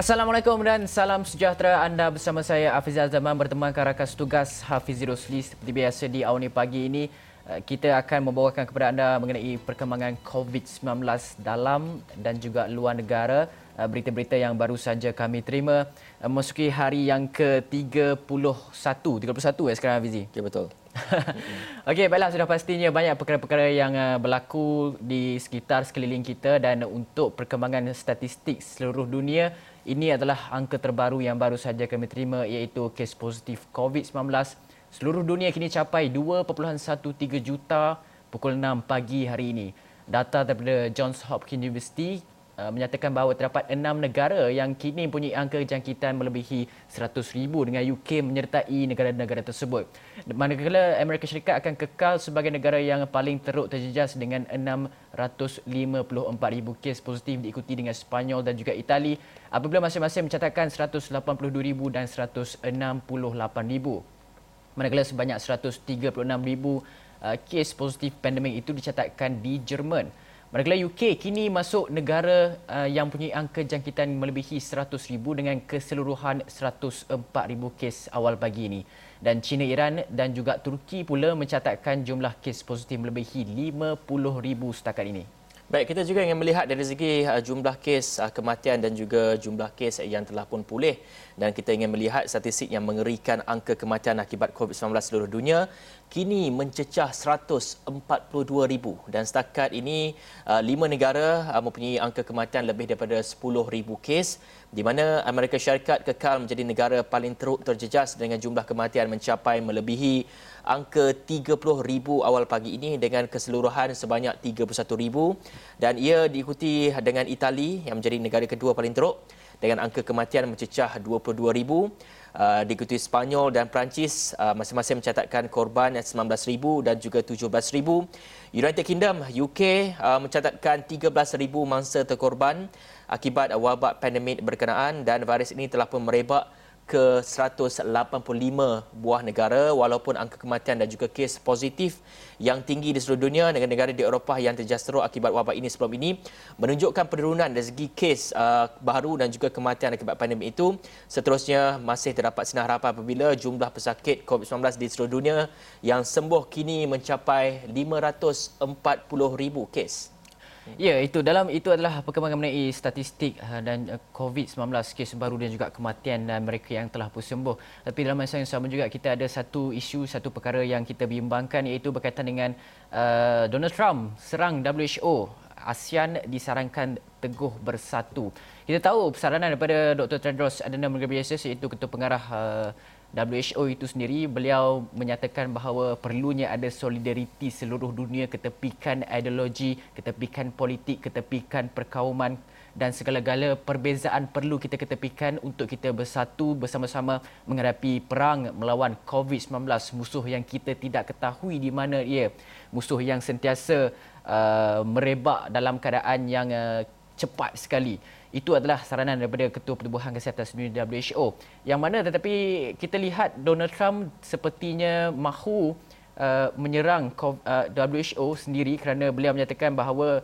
Assalamualaikum dan salam sejahtera. Anda bersama saya Hafizal Zaman bertemankan rakan tugas Hafizi Rosli. Seperti biasa di awal pagi ini kita akan membawakan kepada anda mengenai perkembangan COVID-19 dalam dan juga luar negara. Berita-berita yang baru saja kami terima memasuki hari yang ke-31 sekarang Hafizi. Ya, betul. Okey, baiklah, sudah pastinya banyak perkara-perkara yang berlaku di sekitar sekeliling kita dan untuk perkembangan statistik seluruh dunia, ini adalah angka terbaru yang baru saja kami terima iaitu kes positif COVID-19 seluruh dunia kini capai 2.13 juta pukul 6 pagi hari ini. Data daripada Johns Hopkins University menyatakan bahawa terdapat 6 negara yang kini mempunyai angka jangkitan melebihi 100,000 dengan UK menyertai negara-negara tersebut. Manakala Amerika Syarikat akan kekal sebagai negara yang paling teruk terjejas dengan 654,000 kes positif diikuti dengan Sepanyol dan juga Itali apabila masing-masing mencatatkan 182,000 dan 168,000. Manakala sebanyak 136,000 kes positif pandemik itu dicatatkan di Jerman. Manakala UK kini masuk negara yang mempunyai angka jangkitan melebihi 100,000 dengan keseluruhan 104,000 kes awal pagi ini. Dan China, Iran dan juga Turki pula mencatatkan jumlah kes positif melebihi 50,000 setakat ini. Baik, kita juga ingin melihat dari segi jumlah kes kematian dan juga jumlah kes yang telah pun pulih. Dan kita ingin melihat statistik yang mengerikan angka kematian akibat COVID-19 seluruh dunia kini mencecah 142,000 dan setakat ini 5 negara mempunyai angka kematian lebih daripada 10,000 kes di mana Amerika Syarikat kekal menjadi negara paling teruk terjejas dengan jumlah kematian mencapai melebihi angka 30,000 awal pagi ini dengan keseluruhan sebanyak 31,000 dan ia diikuti dengan Itali yang menjadi negara kedua paling teruk dengan angka kematian mencecah 22,000. Diikuti Sepanyol dan Perancis masing-masing mencatatkan korban 19,000 dan juga 17,000. United Kingdom, UK mencatatkan 13,000 mangsa terkorban akibat wabak pandemik berkenaan dan virus ini telah pun merebak ke 185 buah negara walaupun angka kematian dan juga kes positif yang tinggi di seluruh dunia dengan negara di Eropah yang terjejas teruk akibat wabak ini sebelum ini menunjukkan penurunan dari segi kes baru dan juga kematian akibat pandemik itu. Seterusnya masih terdapat sinar harapan apabila jumlah pesakit COVID-19 di seluruh dunia yang sembuh kini mencapai 540,000 kes. Ya, itu adalah perkembangan mengenai statistik dan COVID-19 kes baru dan juga kematian mereka yang telah pun sembuh. Tapi dalam masa yang sama juga kita ada satu perkara yang kita bimbangkan iaitu berkaitan dengan Donald Trump serang WHO. ASEAN disarankan teguh bersatu. Kita tahu saranan daripada Dr. Tedros Adhanom Ghebreyesus iaitu Ketua Pengarah WHO itu sendiri, beliau menyatakan bahawa perlunya ada solidariti seluruh dunia, ketepikan ideologi, ketepikan politik, ketepikan perkauman dan segala-gala perbezaan perlu kita ketepikan untuk kita bersatu bersama-sama menghadapi perang melawan COVID-19, musuh yang kita tidak ketahui di mana ia, musuh yang sentiasa merebak dalam keadaan yang cepat sekali. Itu adalah saranan daripada Ketua Pertubuhan Kesihatan Sedunia WHO. Yang mana tetapi kita lihat Donald Trump sepertinya mahu menyerang WHO sendiri kerana beliau menyatakan bahawa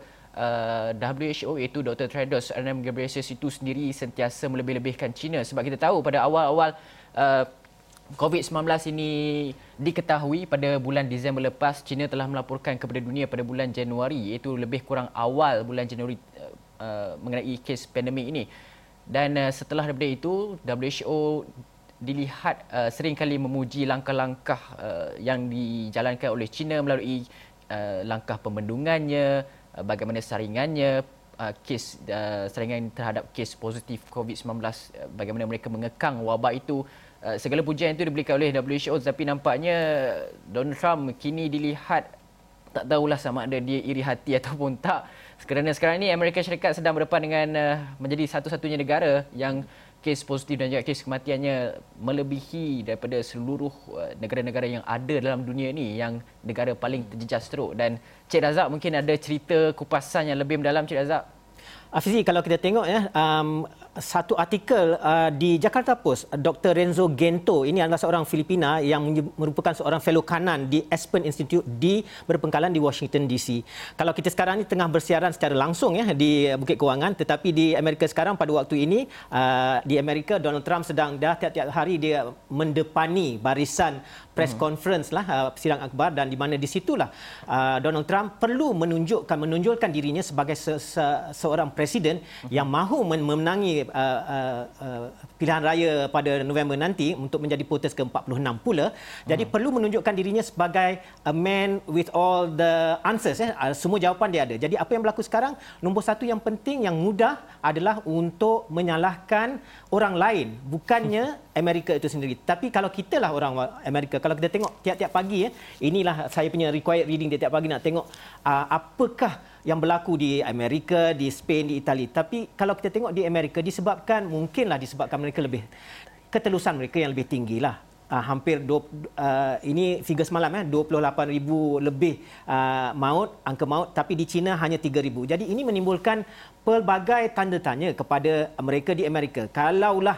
WHO iaitu Dr. Tedros Adhanom Ghebreyesus itu sendiri sentiasa melebih-lebihkan China. Sebab kita tahu pada awal-awal COVID-19 ini diketahui pada bulan Disember lepas, China telah melaporkan kepada dunia pada bulan Januari iaitu lebih kurang awal bulan Januari mengenai kes pandemik ini. Dan setelah daripada itu WHO dilihat seringkali memuji langkah-langkah yang dijalankan oleh China melalui langkah pembendungannya, bagaimana saringannya, kes saringan terhadap kes positif COVID-19, bagaimana mereka mengekang wabak itu. Segala pujian itu diberikan oleh WHO, tetapi nampaknya Donald Trump kini dilihat tak tahulah sama ada dia iri hati ataupun tak. Kerana sekarang ini Amerika Syarikat sedang berdepan dengan menjadi satu-satunya negara yang kes positif dan juga kes kematiannya melebihi daripada seluruh negara-negara yang ada dalam dunia ini, yang negara paling terjejas teruk. Dan Cik Razak mungkin ada cerita kupasan yang lebih mendalam, Cik Razak. Hafizi, kalau kita tengok ya, satu artikel di Jakarta Post, Dr. Renzo Gento, ini adalah seorang Filipina yang merupakan seorang fellow kanan di Aspen Institute di berpengkalan di Washington DC. Kalau kita sekarang ni tengah bersiaran secara langsung ya di Bukit Kewangan, tetapi di Amerika sekarang pada waktu ini di Amerika Donald Trump sedang tiap-tiap hari dia mendepani barisan press conference lah sidang akhbar, dan di mana di situlah Donald Trump perlu menunjukkan dirinya sebagai seorang presiden yang mahu memenangi pilihan raya pada November nanti untuk menjadi POTUS ke-46 pula. Jadi perlu menunjukkan dirinya sebagai a man with all the answers. Semua jawapan dia ada. Jadi apa yang berlaku sekarang, nombor satu yang penting, yang mudah adalah untuk menyalahkan orang lain, bukannya Amerika itu sendiri. Tapi kalau kita lah orang Amerika, kalau kita tengok tiap-tiap pagi, inilah saya punya required reading tiap-tiap pagi, nak tengok apakah yang berlaku di Amerika, di Spain, di Itali. Tapi kalau kita tengok di Amerika, mungkinlah disebabkan mereka lebih, ketelusan mereka yang lebih tinggi lah. Hampir ini figure semalam 28,000 lebih angka maut, tapi di China hanya 3,000. Jadi ini menimbulkan pelbagai tanda tanya kepada mereka di Amerika. Kalaulah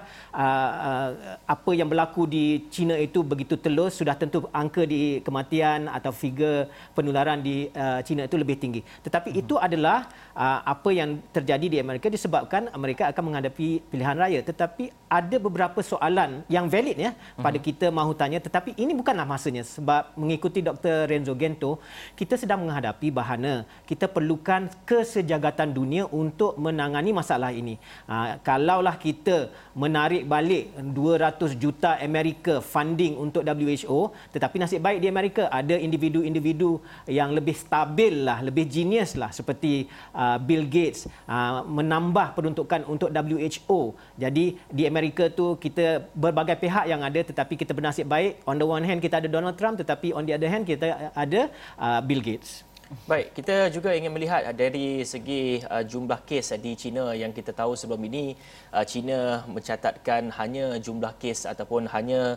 apa yang berlaku di China itu begitu telus, sudah tentu angka di kematian atau figure penularan di China itu lebih tinggi. Tetapi itu adalah apa yang terjadi di Amerika disebabkan mereka akan menghadapi pilihan raya. Tetapi ada beberapa soalan yang valid ya pada kita mahu tanya, tetapi ini bukanlah masanya, sebab mengikuti Dr. Renzo Gento, kita sedang menghadapi bahana kita perlukan kesejahteraan dunia untuk menangani masalah ini. Kalaulah kita menarik balik 200 juta Amerika funding untuk WHO, tetapi nasib baik di Amerika ada individu-individu yang lebih stabil lah, lebih genius lah, seperti Bill Gates menambah peruntukan untuk WHO. Jadi di Amerika tu kita berbagai pihak yang ada, tetapi kita bernasib baik. On the one hand kita ada Donald Trump, tetapi on the other hand kita ada Bill Gates. Baik, kita juga ingin melihat dari segi jumlah kes di China. Yang kita tahu sebelum ini, China mencatatkan hanya jumlah kes ataupun hanya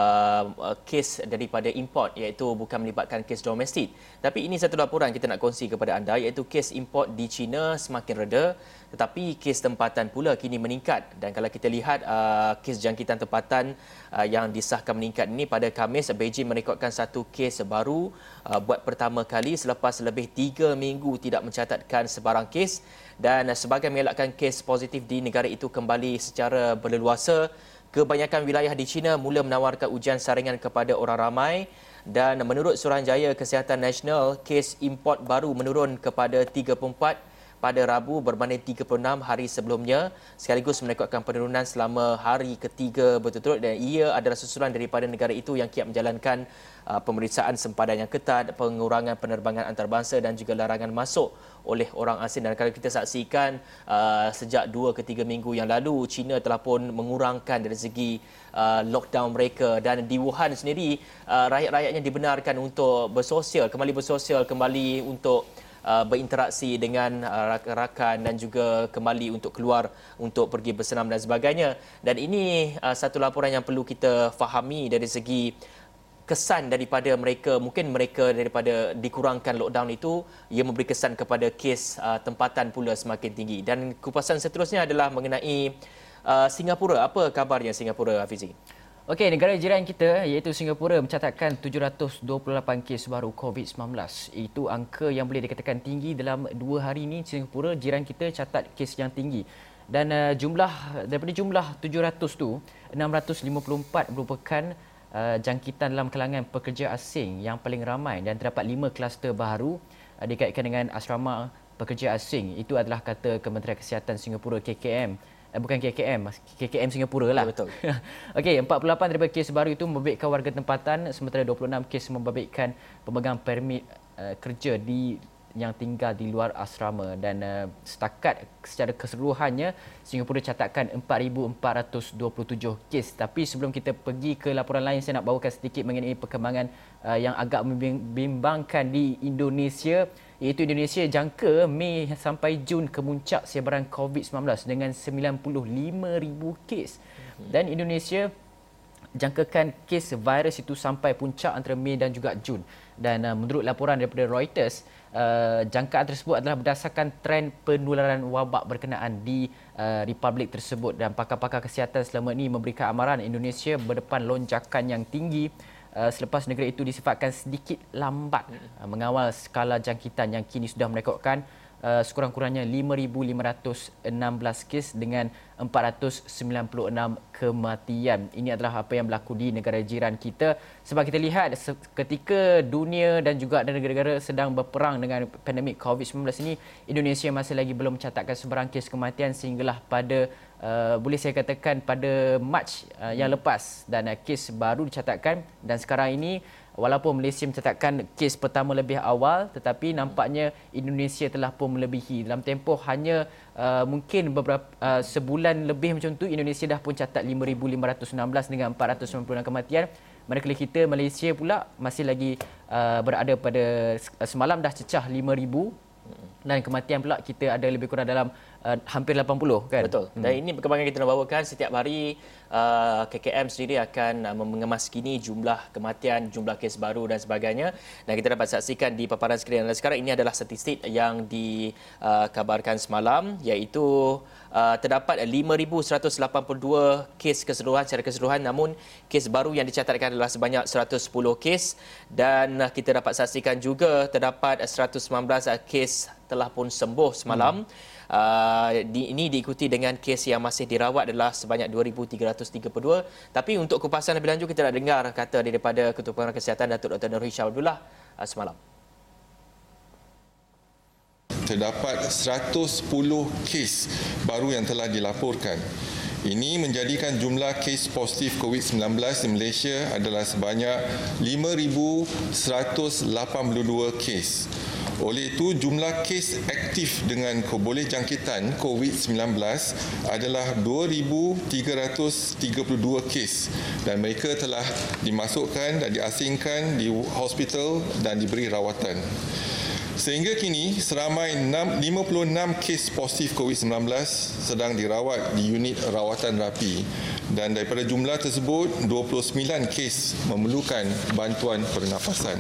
kes daripada import, iaitu bukan melibatkan kes domestik. Tapi ini satu laporan kita nak kongsi kepada anda, iaitu kes import di China semakin reda, tetapi kes tempatan pula kini meningkat. Dan kalau kita lihat kes jangkitan tempatan yang disahkan meningkat ini, pada Khamis Beijing merekodkan satu kes baru buat pertama kali selepas lebih 3 minggu tidak mencatatkan sebarang kes. Dan sebagai mengelakkan kes positif di negara itu kembali secara berleluasa, kebanyakan wilayah di China mula menawarkan ujian saringan kepada orang ramai. Dan menurut Suruhanjaya Kesihatan Nasional, kes import baru menurun kepada 34 pada Rabu berbanding 36 hari sebelumnya, sekaligus merekodkan penurunan selama hari ketiga berturut-turut, dan ia adalah susulan daripada negara itu yang kiat menjalankan pemeriksaan sempadan yang ketat, pengurangan penerbangan antarabangsa dan juga larangan masuk oleh orang asing. Dan kalau kita saksikan sejak 2 ke 3 minggu yang lalu, China telah pun mengurangkan dari segi lockdown mereka, dan di Wuhan sendiri rakyat-rakyatnya dibenarkan untuk bersosial, kembali untuk berinteraksi dengan rakan-rakan dan juga kembali untuk keluar untuk pergi bersenam dan sebagainya. Dan ini satu laporan yang perlu kita fahami dari segi kesan daripada mereka. Mungkin mereka daripada dikurangkan lockdown itu, ia memberi kesan kepada kes tempatan pula semakin tinggi. Dan kupasan seterusnya adalah mengenai Singapura. Apa kabarnya Singapura, Hafizi? Okey, negara jiran kita iaitu Singapura mencatatkan 728 kes baru COVID-19. Itu angka yang boleh dikatakan tinggi dalam 2 hari ini. Singapura jiran kita catat kes yang tinggi. Dan daripada jumlah 700 tu, 654 merupakan jangkitan dalam kalangan pekerja asing yang paling ramai, dan terdapat 5 kluster baru dikaitkan dengan asrama pekerja asing. Itu adalah kata Kementerian Kesihatan Singapura, KKM. Bukan KKM Singapura lah. Ya, betul. Okey, 48 daripada kes baru itu membabitkan warga tempatan, sementara 26 kes membabitkan pemegang permit kerja yang tinggal di luar asrama. Dan setakat secara keseluruhannya, Singapura catatkan 4,427 kes. Tapi sebelum kita pergi ke laporan lain, saya nak bawakan sedikit mengenai perkembangan yang agak membimbangkan di Indonesia, iaitu Indonesia jangka Mei sampai Jun kemuncak sebaran COVID-19 dengan 95,000 kes. Dan Indonesia jangkakan kes virus itu sampai puncak antara Mei dan juga Jun. Dan menurut laporan daripada Reuters, jangkaan tersebut adalah berdasarkan trend penularan wabak berkenaan di republik tersebut, dan pakar-pakar kesihatan selama ini memberikan amaran Indonesia berdepan lonjakan yang tinggi selepas negara itu disifatkan sedikit lambat mengawal skala jangkitan yang kini sudah merekodkan sekurang-kurangnya 5,516 kes dengan 496 kematian. Ini adalah apa yang berlaku di negara jiran kita. Sebab kita lihat ketika dunia dan juga negara-negara sedang berperang dengan pandemik COVID-19 ini, Indonesia masih lagi belum mencatatkan sebarang kes kematian sehinggalah pada boleh saya katakan pada Mac yang lepas, dan kes baru dicatatkan. Dan sekarang ini walaupun Malaysia mencatatkan kes pertama lebih awal, tetapi nampaknya Indonesia telah pun melebihi. Dalam tempoh hanya mungkin beberapa sebulan lebih macam tu, Indonesia dah pun catat 5,516 dengan 496 kematian. Manakala kita Malaysia pula masih lagi berada pada semalam dah cecah 5,000, dan kematian pula kita ada lebih kurang dalam hampir 80 kan. Betul. Dan ini perkembangan kita nak bawakan setiap hari. KKM sendiri akan mengemaskini jumlah kematian, jumlah kes baru dan sebagainya. Dan kita dapat saksikan di paparan skrin anda sekarang, ini adalah statistik yang dikabarkan semalam, iaitu terdapat 5,182 kes keseluruhan secara keseluruhan, namun kes baru yang dicatatkan adalah sebanyak 110 kes, dan kita dapat saksikan juga terdapat 119 kes telah pun sembuh semalam. Ini diikuti dengan kes yang masih dirawat adalah sebanyak 2,332. Tapi untuk kupasan lebih lanjut, kita nak dengar kata daripada Ketua Pengarah Kesihatan Datuk Dr. Nurul Hisham Abdullah semalam. Terdapat 110 kes baru yang telah dilaporkan. Ini menjadikan jumlah kes positif COVID-19 di Malaysia adalah sebanyak 5,182 kes. Oleh itu, jumlah kes aktif dengan boleh jangkitan COVID-19 adalah 2,332 kes, dan mereka telah dimasukkan dan diasingkan di hospital dan diberi rawatan. Sehingga kini, seramai 56 kes positif COVID-19 sedang dirawat di unit rawatan rapi, dan daripada jumlah tersebut, 29 kes memerlukan bantuan pernafasan.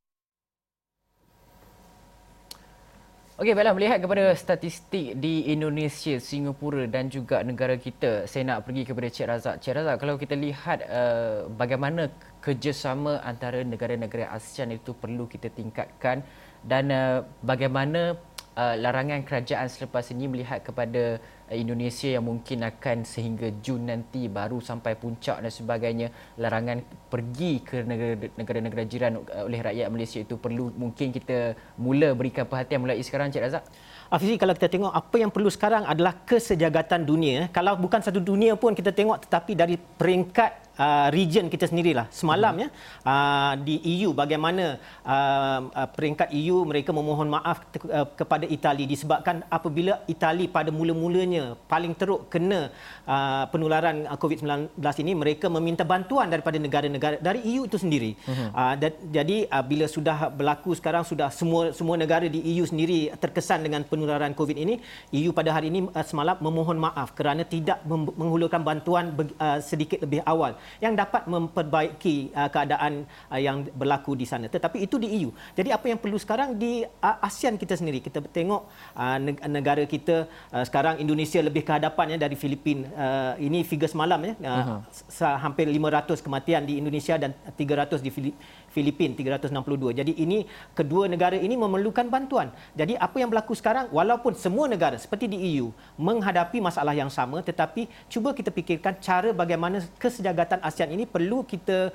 Okey, baiklah, melihat kepada statistik di Indonesia, Singapura dan juga negara kita, saya nak pergi kepada Cik Razak. Cik Razak, kalau kita lihat bagaimana kerjasama antara negara-negara ASEAN itu perlu kita tingkatkan, dan bagaimana larangan kerajaan selepas ini melihat kepada Indonesia yang mungkin akan sehingga Jun nanti baru sampai puncak dan sebagainya, larangan pergi ke negara-negara jiran oleh rakyat Malaysia itu perlu mungkin kita mula berikan perhatian mulai sekarang, Cik Razak? Hafizi, kalau kita tengok apa yang perlu sekarang adalah kesejahteraan dunia. Kalau bukan satu dunia pun kita tengok, tetapi dari peringkat region kita sendirilah. Semalam di EU, bagaimana peringkat EU mereka memohon maaf kepada Itali disebabkan apabila Itali pada mula-mulanya paling teruk kena penularan COVID-19 ini, mereka meminta bantuan daripada negara-negara dari EU itu sendiri. Jadi bila sudah berlaku sekarang, sudah semua negara di EU sendiri terkesan dengan penularan COVID ini, EU pada hari ini semalam memohon maaf kerana tidak menghulurkan bantuan sedikit lebih awal yang dapat memperbaiki keadaan yang berlaku di sana. Tetapi itu di EU. Jadi apa yang perlu sekarang di ASEAN kita sendiri, kita tengok negara kita sekarang, Indonesia lebih ke hadapan dari Filipina. Ini figure semalam hampir 500 kematian di Indonesia dan 300 di Filipina, 362. Jadi ini kedua negara ini memerlukan bantuan. Jadi apa yang berlaku sekarang, walaupun semua negara seperti di EU menghadapi masalah yang sama, tetapi cuba kita fikirkan cara bagaimana kesejahteraan ASEAN ini perlu kita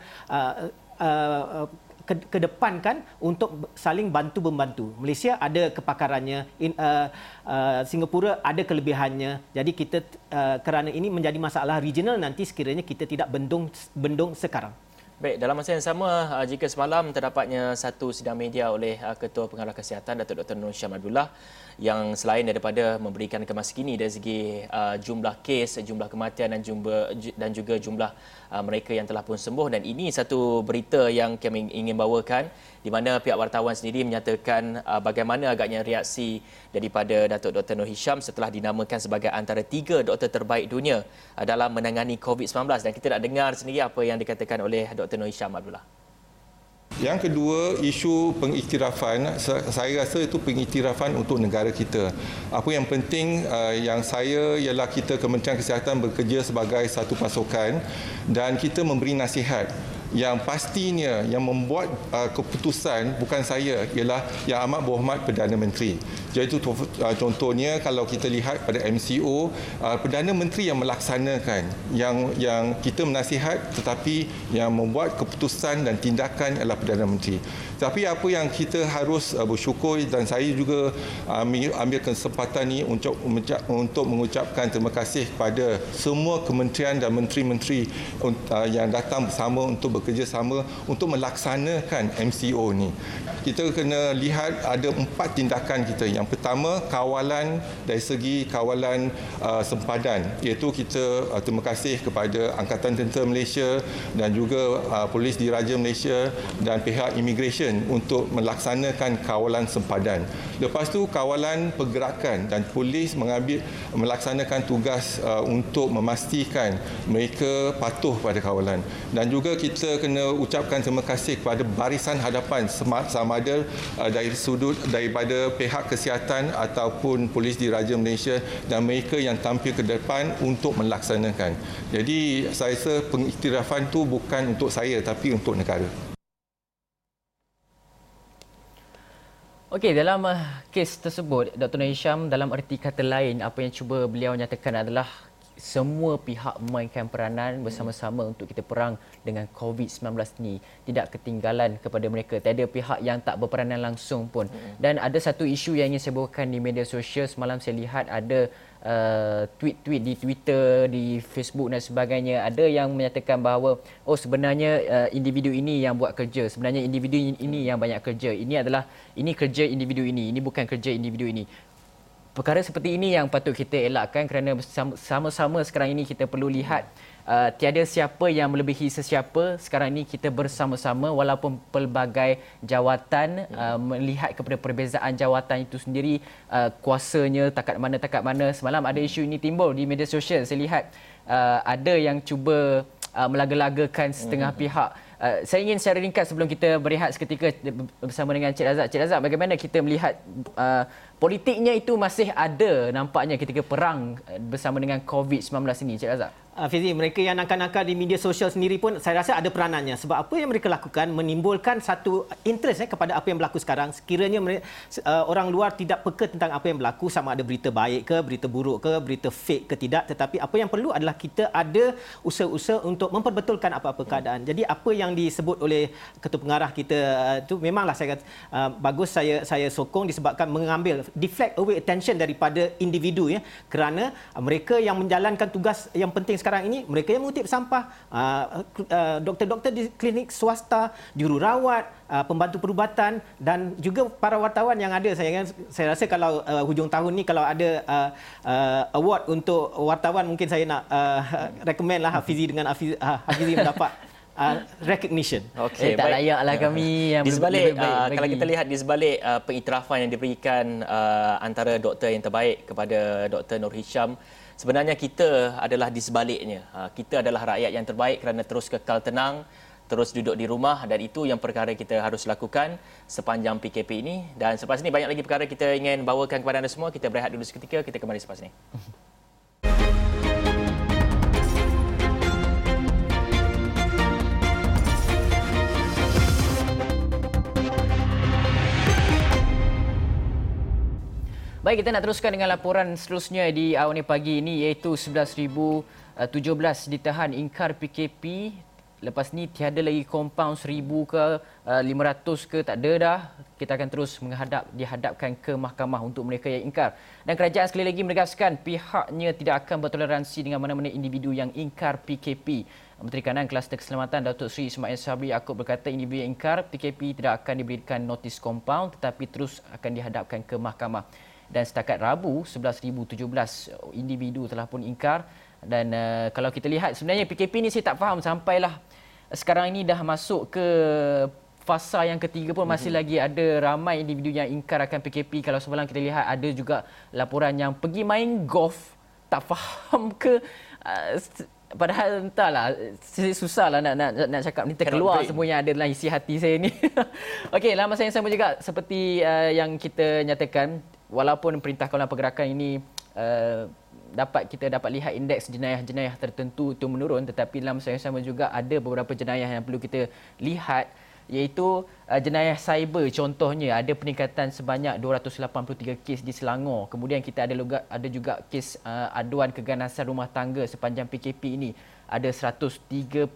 kedepankan untuk saling bantu-membantu. Malaysia ada kepakarannya, Singapura ada kelebihannya. Jadi kita kerana ini menjadi masalah regional nanti sekiranya kita tidak bendung sekarang. Baik, dalam masa yang sama, jika semalam terdapatnya satu sidang media oleh Ketua Pengarah Kesihatan Datuk Dr. Nur Hisham Abdullah yang selain daripada memberikan kemas kini dari segi jumlah kes, jumlah kematian dan juga jumlah mereka yang telah pun sembuh, dan ini satu berita yang kami ingin bawakan di mana pihak wartawan sendiri menyatakan bagaimana agaknya reaksi daripada Datuk Dr. Nur Hisham setelah dinamakan sebagai antara 3 doktor terbaik dunia dalam menangani COVID-19, dan kita nak dengar sendiri apa yang dikatakan oleh Dr. Nur Hisham Abdullah. Yang kedua, isu pengiktirafan, saya rasa itu pengiktirafan untuk negara kita. Apa yang penting yang saya ialah kita Kementerian Kesihatan bekerja sebagai satu pasukan dan kita memberi nasihat. Yang pastinya yang membuat keputusan bukan saya, ialah Yang Amat Berhormat Perdana Menteri. Jadi contohnya kalau kita lihat pada MCO, Perdana Menteri yang melaksanakan, yang kita menasihat tetapi yang membuat keputusan dan tindakan adalah Perdana Menteri. Tapi apa yang kita harus bersyukur, dan saya juga ambil kesempatan ini untuk mengucapkan terima kasih kepada semua kementerian dan menteri-menteri yang datang bersama untuk bekerjasama untuk melaksanakan MCO ni. Kita kena lihat ada 4 tindakan kita. Yang pertama, kawalan dari segi kawalan sempadan, iaitu kita terima kasih kepada Angkatan Tentera Malaysia dan juga Polis Diraja Malaysia dan pihak imigresen untuk melaksanakan kawalan sempadan. Lepas tu kawalan pergerakan, dan polis melaksanakan tugas untuk memastikan mereka patuh pada kawalan. Dan juga kita kena ucapkan terima kasih kepada barisan hadapan, sama ada dari sudut daripada pihak kesihatan ataupun Polis Diraja Malaysia, dan mereka yang tampil ke depan untuk melaksanakan. Jadi saya rasa pengiktirafan tu bukan untuk saya tapi untuk negara. Okey, dalam kes tersebut, Dr. Nur Hisham dalam erti kata lain, apa yang cuba beliau nyatakan adalah semua pihak memainkan peranan bersama-sama untuk kita perang dengan COVID-19 ni. Tidak ketinggalan kepada mereka. Tiada pihak yang tak berperanan langsung pun. Dan ada satu isu yang ingin saya bawakan di media sosial. Semalam saya lihat ada tweet-tweet di Twitter, di Facebook dan sebagainya. Ada yang menyatakan bahawa sebenarnya individu ini yang buat kerja. Sebenarnya individu ini yang banyak kerja. Ini kerja individu ini bukan kerja individu ini. Perkara seperti ini yang patut kita elakkan, kerana sama-sama sekarang ini kita perlu lihat tiada siapa yang melebihi sesiapa. Sekarang ini kita bersama-sama walaupun pelbagai jawatan, melihat kepada perbezaan jawatan itu sendiri, kuasanya takat mana. Semalam ada isu ini timbul di media sosial. Saya lihat ada yang cuba melaga-lagakan setengah pihak. Saya ingin secara ringkas sebelum kita berehat seketika bersama dengan Cik Razak. Cik Razak, bagaimana kita melihat politiknya itu masih ada nampaknya ketika perang bersama dengan COVID-19 ini, Cik Razak? Fizi, mereka yang nakal-nakal di media sosial sendiri pun saya rasa ada peranannya, sebab apa yang mereka lakukan menimbulkan satu interest kepada apa yang berlaku sekarang. Sekiranya orang luar tidak peka tentang apa yang berlaku, sama ada berita baik ke, berita buruk ke, berita fake ke tidak, tetapi apa yang perlu adalah kita ada usaha-usaha untuk memperbetulkan apa-apa keadaan. Jadi apa yang disebut oleh Ketua Pengarah kita itu memanglah saya kata bagus, saya sokong disebabkan mengambil deflect away attention daripada individu, kerana mereka yang menjalankan tugas yang penting sekarang ini, mereka yang mengutip sampah, doktor-doktor di klinik swasta, jururawat, pembantu perubatan, dan juga para wartawan yang ada. Saya rasa kalau hujung tahun ni kalau ada award untuk wartawan, mungkin saya nak recommend lah Hafizi dengan Hafizi mendapat recognition. Okey, tak layaklah kami yang di sebalik lebih baik kalau kita lihat di sebalik pengiktirafan yang diberikan antara doktor yang terbaik kepada Dr. Nur Hisham, sebenarnya kita adalah di sebaliknya. Kita adalah rakyat yang terbaik kerana terus kekal tenang, terus duduk di rumah, dan itu yang perkara kita harus lakukan sepanjang PKP ini. Dan selepas ini banyak lagi perkara kita ingin bawakan kepada anda semua. Kita berehat dulu seketika, kita kembali selepas ini. Baik, kita nak teruskan dengan laporan seterusnya di awal pagi ini, iaitu 11,017 ditahan ingkar PKP lepas ni tiada lagi kompaun 1,000 ke 500 ke, tak ada dah. Kita akan terus dihadapkan ke mahkamah untuk mereka yang ingkar. Dan kerajaan sekali lagi menegaskan pihaknya tidak akan bertoleransi dengan mana-mana individu yang ingkar PKP. Menteri Kanan Kluster Keselamatan Datuk Seri Ismail Sabri Yaakob berkata individu yang ingkar PKP tidak akan diberikan notis kompaun tetapi terus akan dihadapkan ke mahkamah. Dan setakat Rabu 11,017 individu telah pun ingkar. Dan kalau kita lihat sebenarnya PKP ni saya tak faham sampailah sekarang ini dah masuk ke fasa yang ketiga pun masih lagi ada ramai individu yang ingkar akan PKP. Kalau semalam kita lihat ada juga laporan yang pergi main golf, tak faham ke padahal entahlah, susahlah nak cakap ni terkeluar semua yang ada dalam isi hati saya ni. Okey, dalam masa yang sama juga seperti yang kita nyatakan, walaupun Perintah Kawalan Pergerakan ini kita dapat lihat indeks jenayah-jenayah tertentu itu menurun, tetapi dalam masa yang sama juga ada beberapa jenayah yang perlu kita lihat, iaitu jenayah cyber. Contohnya ada peningkatan sebanyak 283 kes di Selangor. Kemudian kita ada juga kes aduan keganasan rumah tangga sepanjang PKP ini. Ada 135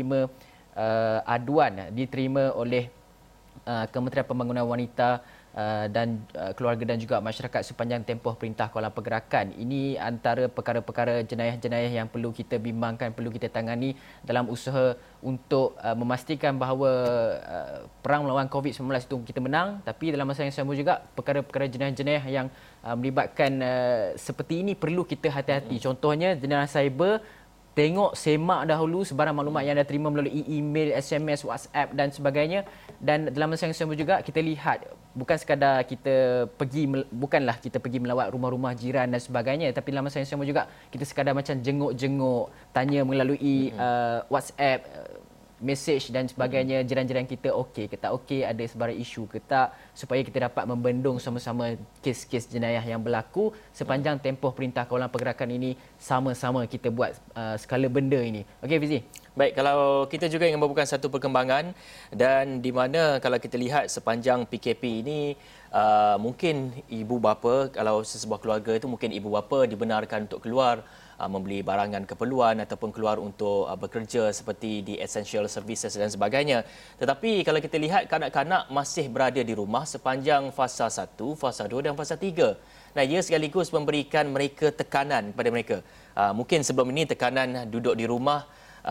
aduan diterima oleh Kementerian Pembangunan Wanita dan keluarga dan juga masyarakat sepanjang tempoh Perintah Kawalan Pergerakan. Ini antara perkara-perkara jenayah-jenayah yang perlu kita bimbangkan, perlu kita tangani dalam usaha untuk memastikan bahawa perang melawan COVID-19 itu kita menang. Tapi dalam masa yang sama juga perkara-perkara jenayah-jenayah yang melibatkan seperti ini perlu kita hati-hati. Contohnya jenayah cyber, tengok, semak dahulu sebarang maklumat yang anda terima melalui email, SMS, WhatsApp dan sebagainya. Dan dalam masa yang sama juga kita lihat bukan sekadar bukanlah kita pergi melawat rumah-rumah jiran dan sebagainya, tapi dalam masa yang sama juga kita sekadar macam jenguk-jenguk, tanya melalui WhatsApp, mesej dan sebagainya, jiran-jiran kita okey ke tak okey, ada sebarang isu ke tak, supaya kita dapat membendung sama-sama kes-kes jenayah yang berlaku sepanjang tempoh Perintah Kawalan Pergerakan ini. Sama-sama kita buat skala benda ini. Okey Fizi. Baik, kalau kita juga ingin membuka satu perkembangan, dan di mana kalau kita lihat sepanjang PKP ini, mungkin ibu bapa, kalau sesebuah keluarga itu mungkin ibu bapa dibenarkan untuk keluar membeli barangan keperluan ataupun keluar untuk bekerja seperti di essential services dan sebagainya. Tetapi kalau kita lihat, kanak-kanak masih berada di rumah sepanjang fasa 1, fasa 2 dan fasa 3. Nah, ia sekaligus memberikan mereka tekanan kepada mereka. Mungkin sebelum ini tekanan duduk di rumah,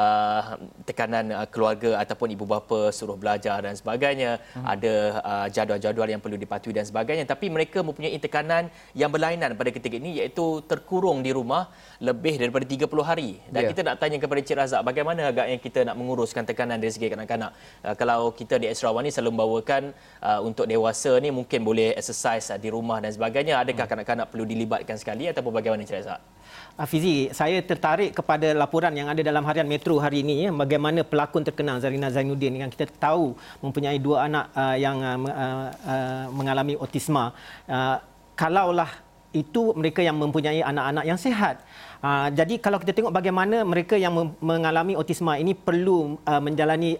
tekanan keluarga ataupun ibu bapa suruh belajar dan sebagainya, ada jadual-jadual yang perlu dipatuhi dan sebagainya, tapi mereka mempunyai tekanan yang berlainan pada ketika ini, iaitu terkurung di rumah lebih daripada 30 hari. Dan kita nak tanya kepada Cik Razak, bagaimana agaknya kita nak menguruskan tekanan dari segi kanak-kanak? Kalau kita di Extra One ni selalu membawakan untuk dewasa ni mungkin boleh exercise di rumah dan sebagainya, adakah kanak-kanak perlu dilibatkan sekali ataupun bagaimana Cik Razak? Fizi, saya tertarik kepada laporan yang ada dalam harian Metro hari ini, bagaimana pelakon terkenal Zarina Zainuddin yang kita tahu mempunyai 2 anak yang mengalami autisma. Kalaulah itu mereka yang mempunyai anak-anak yang sihat. Jadi kalau kita tengok bagaimana mereka yang mengalami autisma ini perlu menjalani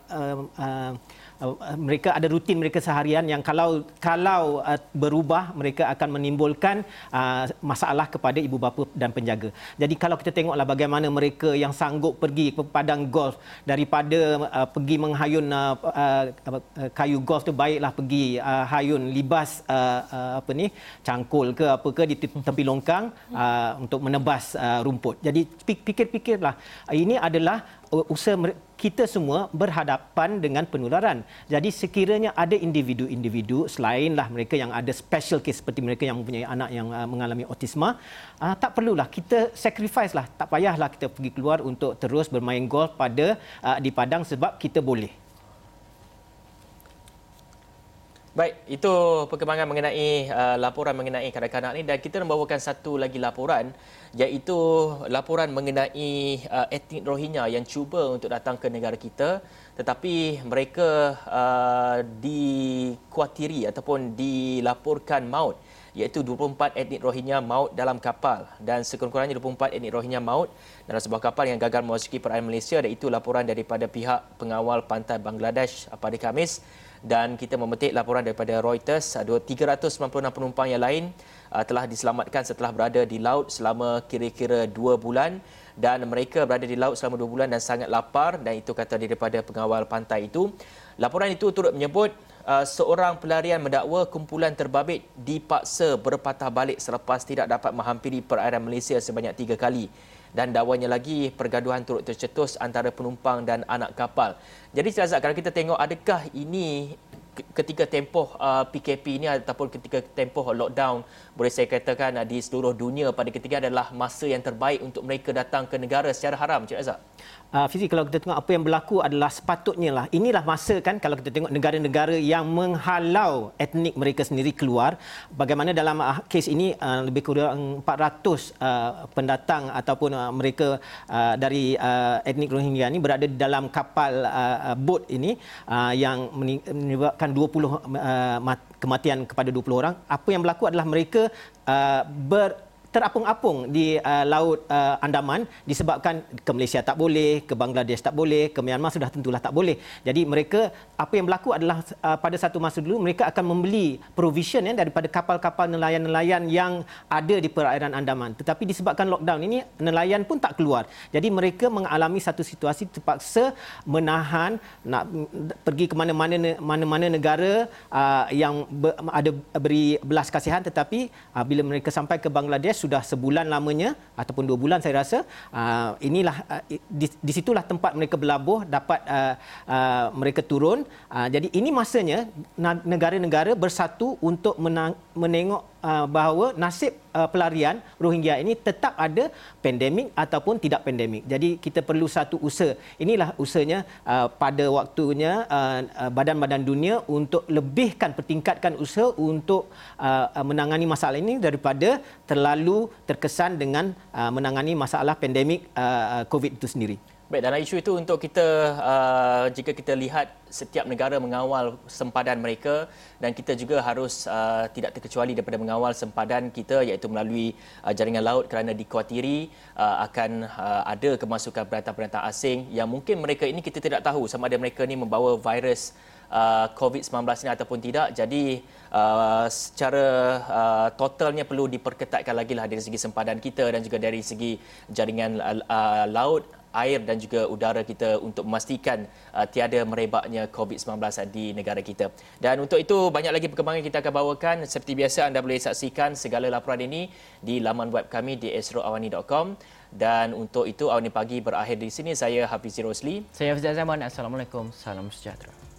mereka ada rutin mereka seharian yang kalau berubah mereka akan menimbulkan masalah kepada ibu bapa dan penjaga. Jadi kalau kita tengoklah bagaimana mereka yang sanggup pergi ke padang golf, daripada pergi menghayun kayu golf tu, baiklah pergi hayun libas cangkul ke apa ke di tepi longkang untuk menebas rumput. Jadi fikirlah, ini adalah usaha kita semua berhadapan dengan penularan. Jadi sekiranya ada individu-individu selainlah mereka yang ada special case seperti mereka yang mempunyai anak yang mengalami autisma, tak perlulah kita sacrifice lah, tak payahlah kita pergi keluar untuk terus bermain golf di padang sebab kita boleh. Baik, itu perkembangan mengenai laporan mengenai kanak-kanak ini, dan kita membawakan satu lagi laporan, iaitu laporan mengenai etnik Rohingya yang cuba untuk datang ke negara kita, tetapi mereka dikuatiri ataupun dilaporkan maut iaitu 24 etnik Rohingya maut dalam kapal dan sekurang-kurangnya 24 etnik Rohingya maut dalam sebuah kapal yang gagal memasuki perairan Malaysia, dan itu laporan daripada pihak pengawal pantai Bangladesh pada Khamis. Dan kita memetik laporan daripada Reuters, 396 penumpang yang lain telah diselamatkan setelah berada di laut selama kira-kira 2 bulan, dan mereka berada di laut selama 2 bulan dan sangat lapar, dan itu kata daripada pengawal pantai itu. Laporan itu turut menyebut seorang pelarian mendakwa kumpulan terbabit dipaksa berpatah balik selepas tidak dapat menghampiri perairan Malaysia sebanyak 3 kali. Dan dakwanya lagi, pergaduhan turut tercetus antara penumpang dan anak kapal. Jadi Cik Razak, kalau kita tengok adakah ini ketika tempoh PKP ini ataupun ketika tempoh lockdown, boleh saya katakan di seluruh dunia pada ketika adalah masa yang terbaik untuk mereka datang ke negara secara haram, Cik Razak? Fizi, kalau kita tengok apa yang berlaku adalah sepatutnya lah. Inilah masa kan kalau kita tengok negara-negara yang menghalau etnik mereka sendiri keluar. Bagaimana dalam kes ini lebih kurang 400 pendatang ataupun mereka dari etnik Rohingya ini berada di dalam kapal bot ini yang menyebabkan 20 kematian kepada 20 orang. Apa yang berlaku adalah mereka terapung-apung di Laut Andaman disebabkan ke Malaysia tak boleh, ke Bangladesh tak boleh, ke Myanmar sudah tentulah tak boleh. Jadi mereka, apa yang berlaku adalah pada satu masa dulu mereka akan membeli provision daripada kapal-kapal nelayan-nelayan yang ada di perairan Andaman. Tetapi disebabkan lockdown ini, nelayan pun tak keluar. Jadi mereka mengalami satu situasi terpaksa menahan, nak pergi ke mana-mana negara yang ada beri belas kasihan, tetapi bila mereka sampai ke Bangladesh sudah sebulan lamanya ataupun 2 bulan saya rasa, inilah di situlah tempat mereka berlabuh, dapat mereka turun. Jadi ini masanya negara-negara bersatu untuk menengok bahawa nasib pelarian Rohingya ini tetap ada pandemik ataupun tidak pandemik. Jadi kita perlu satu usaha. Inilah usahanya pada waktunya badan-badan dunia untuk pertingkatkan usaha untuk menangani masalah ini daripada terlalu terkesan dengan menangani masalah pandemik COVID itu sendiri. Baik, dalam isu itu untuk kita, jika kita lihat setiap negara mengawal sempadan mereka, dan kita juga harus tidak terkecuali daripada mengawal sempadan kita iaitu melalui jaringan laut, kerana dikhawatiri akan ada kemasukan pendatang-pendatang asing yang mungkin mereka ini kita tidak tahu sama ada mereka ini membawa virus COVID-19 ini ataupun tidak. Jadi secara totalnya perlu diperketatkan lagi lah dari segi sempadan kita dan juga dari segi jaringan laut, air dan juga udara kita untuk memastikan tiada merebaknya COVID-19 di negara kita. Dan untuk itu banyak lagi perkembangan kita akan bawakan. Seperti biasa, anda boleh saksikan segala laporan ini di laman web kami di esroawani.com. Dan untuk itu Awani Pagi berakhir di sini. Saya Hafiz Rosli. Saya Hafiz Zaman. Assalamualaikum. Salam sejahtera.